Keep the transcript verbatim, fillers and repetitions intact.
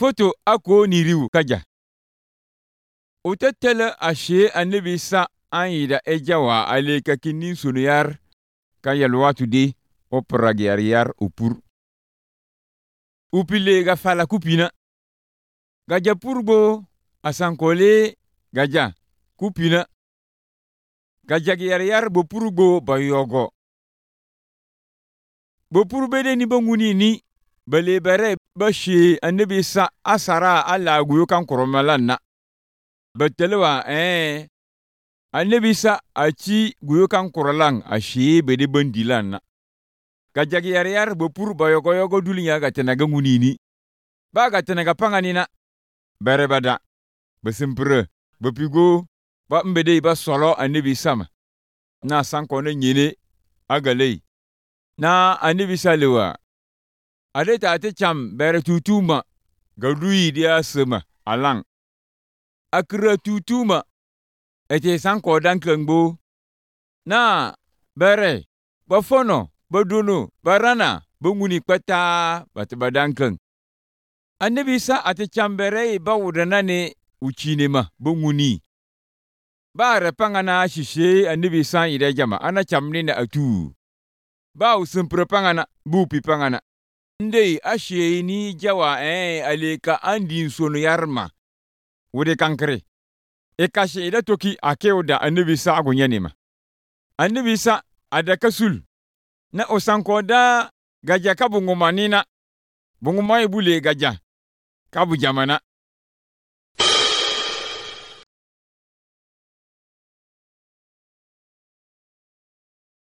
foto ako niriu kaja. Utetele ashe annabi sa an yi da ejawa aleka kinin sunuyar kan yalwatu de opragiyar yar upur. Upile ga fala kupina. Gaja purbo asankole gaja kupina. Gaja giyar yar bo purbo bayogo. Bo purbe de ni bonguni ni bale bare bashe annabi sa asara ala guyo kan koromalanna. Batelewa eh annabi sa achi guyo kan korolang ashe bede bandilanna. Gajagi yar yar bo pur bayogo yogo dulinya gatenaga ngunini. Ba gatenaga panganina. Bare bada. Besimpre. Bopigo. Ba mbede iba solo annabi sama. Na sankone nyene agalei. Na annabi salewa. Adeta ate cham bere tutuma. Gadui dia sema alang. Akira tutuma. Ete sanko dankengbo. Na bere. Bafono. Badono. Barana. Bunguni kwata. Batibadankeng. Annabi sa ate cham bere ba wudanane uchinema. Bunguni. Ba repangana shishe annabi sa ide jama. Ana chamnina atu. Ba usimpre pangana. Bupi pangana. Ndei ashe ni jawa eh aleka andi sono yarma. Wude kankre. E kashe ida toki akeoda annabi sa agunyanima. Annabi sa adakasul. Na osankoda gaja kabu ngumanina. Bungumai bule gaja. Kabu jamana.